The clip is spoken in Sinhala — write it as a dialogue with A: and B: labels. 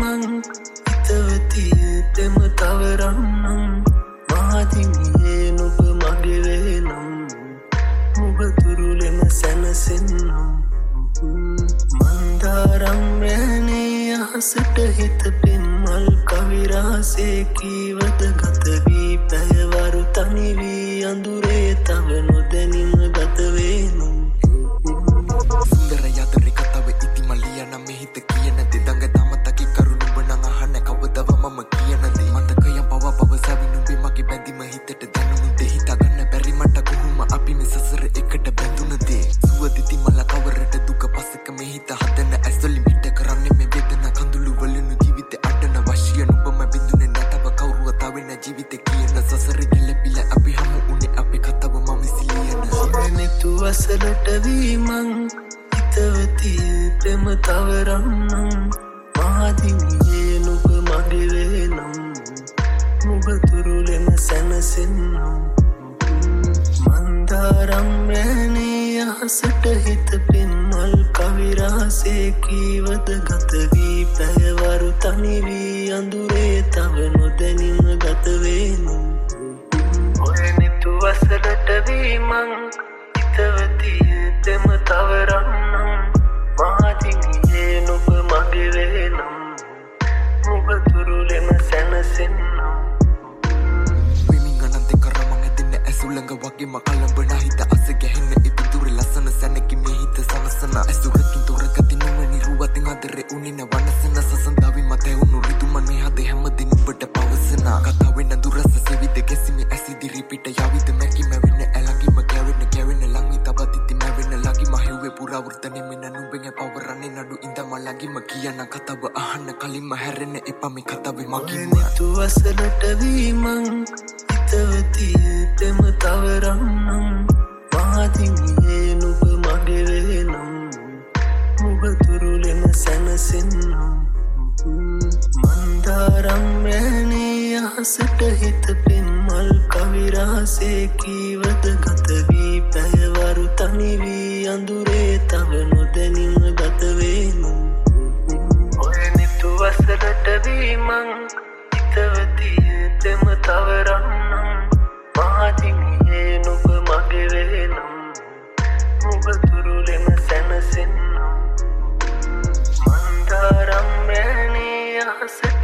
A: මං හිතවතිය තෙම තවරන්නම් මහදිමියේ නුඹ මගේ වේනම් මුබ තුරුලෙම සැනසෙන්නම් මන්දාරම් රැනේ අහසට හිත පෙන්මල් කවිරාසේ කීවද ගත වී පැයවරු තනි වී අඳුරේ තව නොදැනීම ගත වේනම්
B: සුන්දර යතරි කතාව ඉති මලියන මෙහිත කියන දෙදඟ තමතකි කරුණු බනං අහන්න කවදව මම කියන දේ මතකයන් පව පවසවි නුඹේ මගේ බැඳීම හිතට දැනුණු දේ හිතාගන්න බැරි මට කොහොම අපි මේ සසර එකට බැඳුන දේ සුවදිති මල කවරට දුක පසක මේ හිත හදන ඇස්වලින් පිට කරන්නේ මේ වේදනා කඳුළු වලිනු ජීවිතේ අඬන වශිය නුඹම බින්දුනේ නැතව කවුරුව තවෙන ජීවිතේ කියන සසරේ ගැලපිල අපි හමු උනේ අපේ කතාව මම සිලියන
A: නෙතු වසලට වී මං හිතවතිය ප්‍රේම තවරන්නම් මහදිමියේ නුඹ මගේ වේනම් මුබ තුරුලෙම සැනසෙන්නම් මන්දාරම් රැනේ අහසට හිත පෙන්මල් කවිරාසේ කීවද ගත වී පැයවරු තනි වී අඳුරේ තව නොදැනීම ගත වේනම් ඔය නිතු වසලට වී මං හිතවතිය තෙම තවරන්නම් මහදිමියේ නුඹ මගේ වේනම් මුබ තුරුලෙම සැනසෙන්නම්
B: විමිංගනන්තේ කරමං ඇදින්න ඇසුලඟ වගේ මකලඹන හිත අස ගැහෙන්න ඉපිදුරේ ලස්සන සැනකි මේ හිත සනසන ඇසුරකින් තොරගති නුවණි රුවතින් අදරේ උනින වනසන සසන්දාවි මතේ උණු රිදුමන් මේ හදේ හැමදින ඔබට පවසන කතාවෙන් දුරස සෙවිද ගැසිමි ඇසිදිරි පිට යවිද මැකි මැවෙන්න ඇලඟිම ගැවෙන්න ලංවි තබතිති මැවෙන්න ලඟි මහෙව්වේ පුරාවෘතනේ මෙන්න නුඹෙන් පවරන්නේ නඩු ඉඳම ලඟිම කියන කතාව අහන්න කලින්ම හැරෙන්න එපා මේ කතාවේ මගින්ම
A: නිතු වසලට වී මං හිතවතිය තෙම තවරන්නම් මහදිමියේ නුඹ මගේ වේනම් මුබ තුරුලෙම සැනසෙන්නම් මන්දාරම් රැනේ අහසට හිත පෙන්මල් කවිරාසේ කීවද ගත වී පැයවරු තනි වී අඳුරේ තව නොදැනීම ගත වේනම් ඔය නිතු වසලට වී මං හිතවතිය තෙම තවරන්නම් මහදිමියේ නුඹ මගේ වේනම් මුබ තුරුලෙම සැනසෙන්නම් මන්දාරම් රැනේ අහසට